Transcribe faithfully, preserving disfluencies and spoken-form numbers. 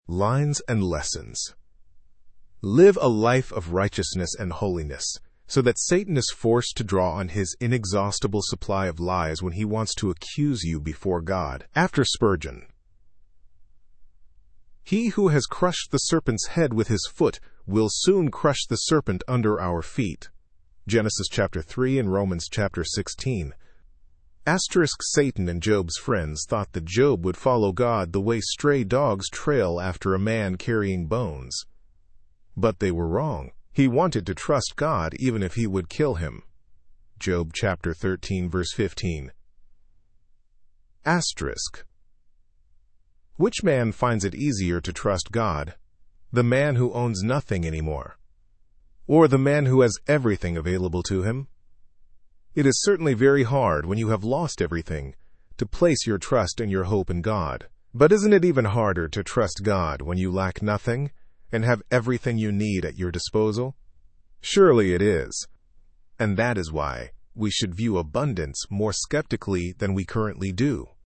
Lines and lessons. Live a life of righteousness and holiness, so that Satan is forced to draw on his inexhaustible supply of lies when he wants to accuse you before God. After Spurgeon, he who has crushed the serpent's head with his foot will soon crush the serpent under our feet. Genesis chapter three and Romans chapter sixteen. Asterisk Satan and Job's friends thought that Job would follow God the way stray dogs trail after a man carrying bones. But they were wrong. He wanted to trust God even if he would kill him. Job chapter thirteen verse fifteen. Asterisk. Which man finds it easier to trust God? The man who owns nothing anymore, or the man who has everything available to him? It is certainly very hard when you have lost everything to place your trust and your hope in God. But isn't it even harder to trust God when you lack nothing and have everything you need at your disposal? Surely it is. And that is why we should view abundance more skeptically than we currently do.